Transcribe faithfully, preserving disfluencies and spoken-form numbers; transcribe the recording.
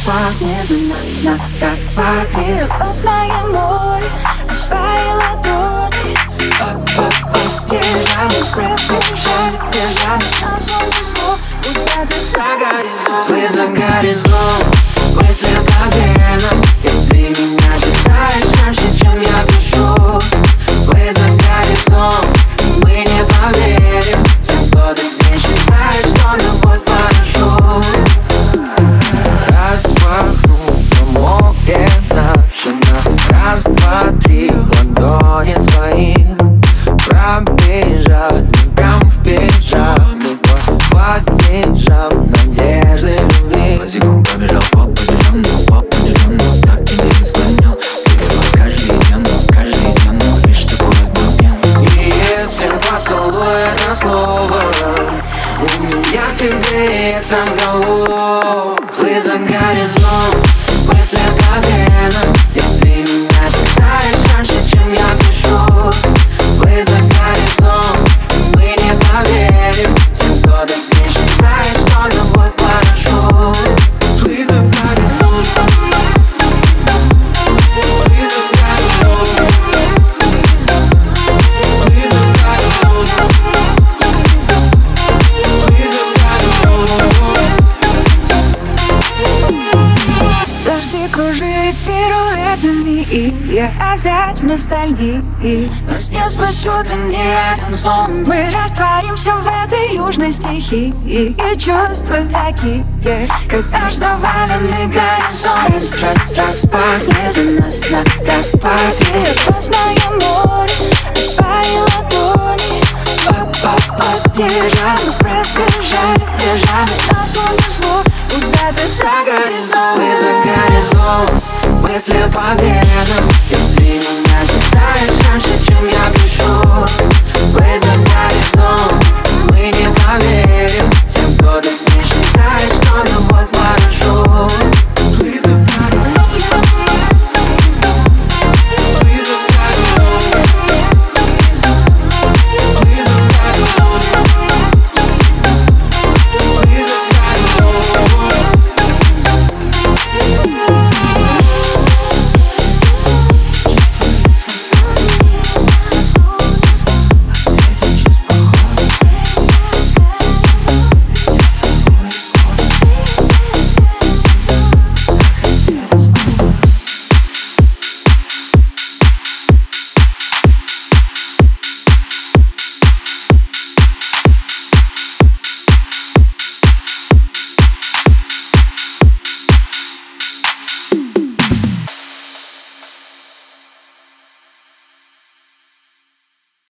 пахнет на распахнет небесное море, на своей ладони. Держали, пробежали, держали на солнце зло, куда-то за горизонт. Вы за горизонт, вы след по венам, и ты меня читаешь раньше, чем я пишу. Вы за горизонт, мы не поверим тем, кто ты не считаешь, что любовь хорошо. Распахнул море наше на раз, два, три ладони свои. Пробежали прям в пижаму по падежам надежды любви. Босиком побежал по падежам, но по падежам, но так тебя не склонил. Перебор каждый день, но каждый день, но лишь такой одно пьян. И если поцелуй это слово, у меня к тебе есть разговор. Вы за горизонт, вы след по венам, и ты меня читаешь раньше, чем я пишу. Вы за горизонт, мы не поверим тем, кто так не считает, что любовь хорошо. Вы за горизонт, вы за горизонт, вы за горизонт, вы за горизонт. Дожди кружили пируэтами, и я опять в ностальгии. Нас не спасет и ни один сон. Мы растворимся в этой южной стихии, и чувства такие, как наш заваленный горизонт. Раз, раз, распахнет за нас на раз, два, три. Небесное море, на своей ладони. Поддержали, пробежали, бежали На солнце зло, куда-то за горизонт. Вы за горизонт, мы след по венам, и ты меня читаешь раньше, чем я пишу. Вы за горизонт, мы не поверим тем, кто так не считает, что любовь